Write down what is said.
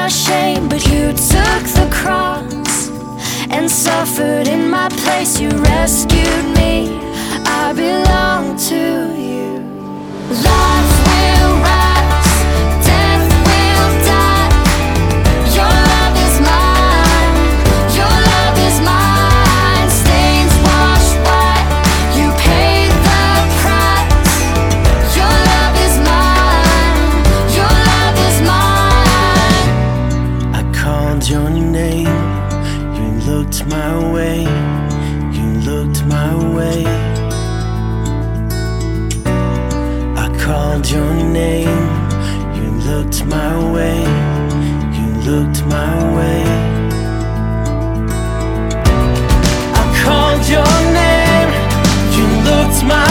shame, but you took the cross and suffered in my place. You rescued me, I belong to you. Life will rise, death will die. Your love is mine, your love is mine. Stains washed white, you paid the price. Your love is mine, your love is mine. I called your name, you looked my way, you looked my way. I called your name, you looked my way, you looked my way. I called your name, you looked my